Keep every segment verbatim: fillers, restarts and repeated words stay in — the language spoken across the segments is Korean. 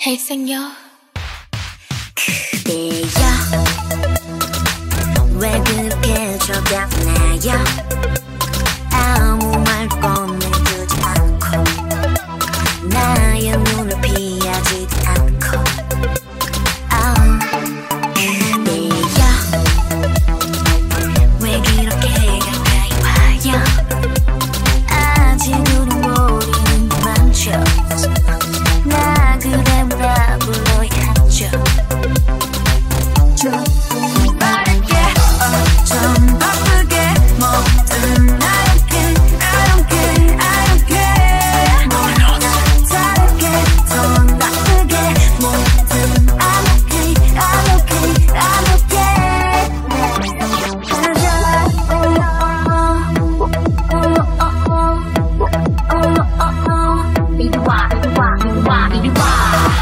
잘생겨 그대여 왜 그렇게 쳐다보나요 아무 말 꺼내주지 않고 나의 눈을 피하지도 않고 oh. 그대여 왜 그렇게 가까이 와요 아직 우린 모르는 게 많죠 나 그대보다 불러야 하죠 좀 빠르게 어, 좀 바쁘게 뭐든 I don't care I don't care I don't care 다르게 더 나쁘게 뭐든 I'm okay I'm okay I'm okay 이리 와 이리 와 이리 와 이리 와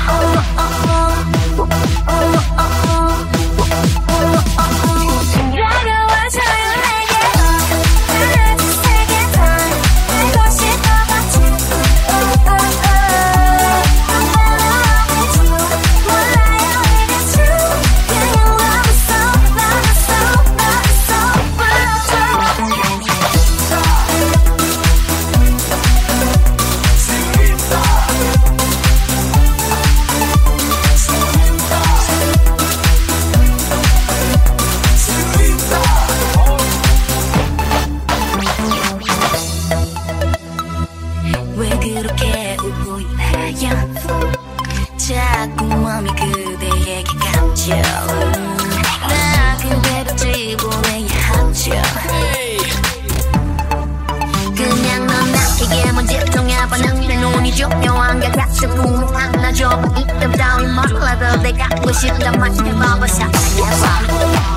왜 그렇게 웃고 있나요 자꾸 마음이 그대에게 가죠 나 그대로 집어내야 하죠 그냥 넌 나에게만 집중해 반응 내 눈이 조명한 게 가슴 꿈을 안아줘 이때부터 이 말라도 내가 갖고 싶단 말 해봐봐 상상해봐